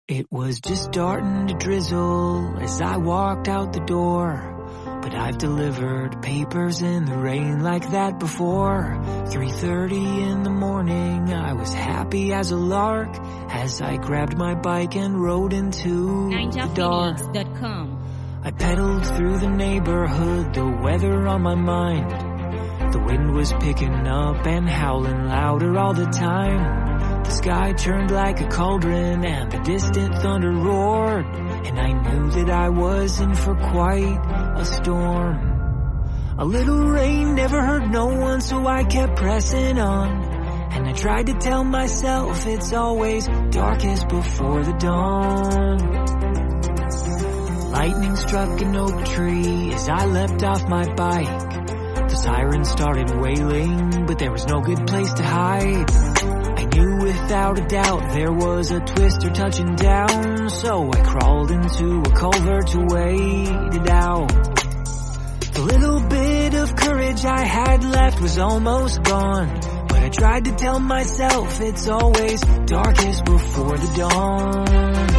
It was just starting to drizzle as I walked out the door. But I've delivered papers in the rain like that before. 3:30 in the morning, I was happy as a lark as I grabbed my bike and rode into the dark. I pedaled through the neighborhood, the weather on my mind. The wind was picking up and howling louder all the time. The sky turned like a cauldron and the distant thunder roared. And I knew that I was in for quite a storm. A little rain never hurt no one, so I kept pressing on. And I tried to tell myself it's always darkest before the dawn. Lightning struck an oak tree as I leapt off my bike. The siren started wailing, but there was no good place to hide. I knew without a doubt there was a twister touching down, so I crawled into a culvert to wait it out. The little bit of courage I had left was almost gone, but I tried to tell myself it's always darkest before the dawn.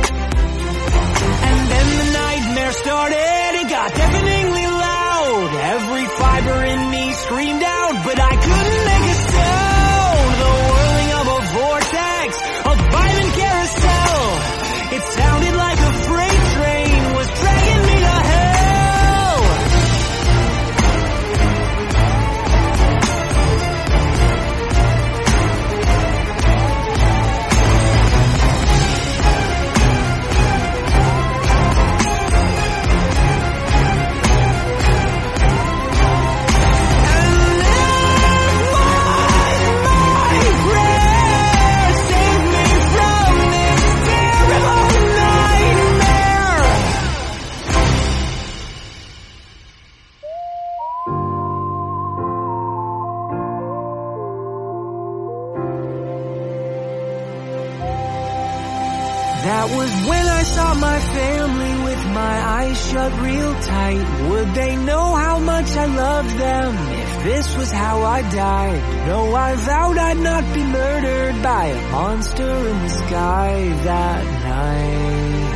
And then the nightmare started, it got deafeningly loud. Every fiber in me screamed out, but I couldn't make a sound. The whirling of a vortex, a violent carousel. It sounded like a freight train was dragging me to hell. That was when I saw my family with my eyes shut real tight. Would they know how much I loved them if this was how I died? No, I vowed I'd not be murdered by a monster in the sky that night.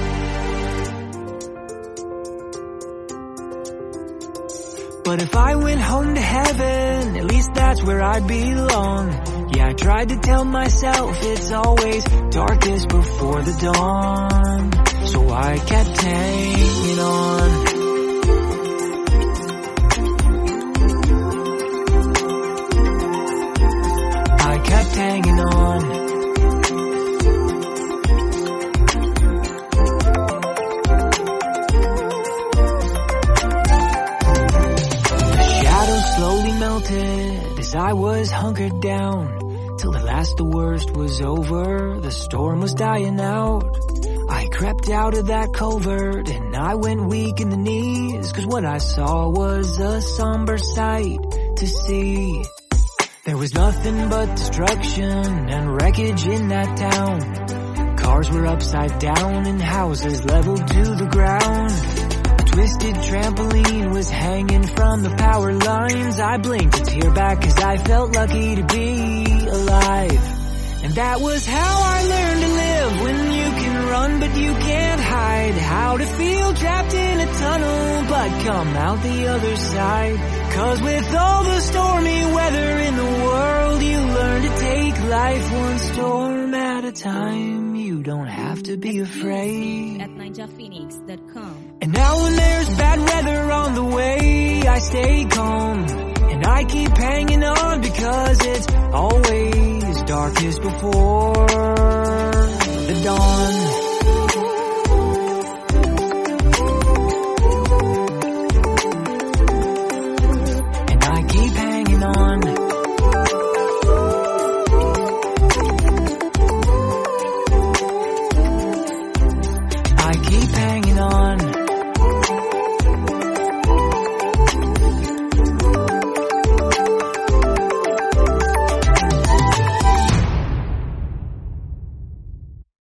But if I went home to heaven, at least that's where I belong. Yeah, I tried to tell myself it's always darkest before the dawn. So I kept hanging on. I kept hanging on. The shadows slowly melted as I was hunkered down. Till at last the worst was over, the storm was dying out. I crept out of that culvert and I went weak in the knees, cause what I saw was a somber sight to see. There was nothing but destruction and wreckage in that town. Cars were upside down and houses leveled to the ground. A twisted trampoline was hanging from the power lines. I blinked a tear back cause I felt lucky to be alive. And that was how I learned to live, when you can run but you can't hide. How to feel trapped in a tunnel but come out the other side. Cause with all the stormy weather in the world, you learn to take life one storm at a time. You don't have to be afraid. At ninjaphoenix.com. And now when there's bad weather on the way, I stay calm. And I keep hanging on because it's always darkest before the dawn.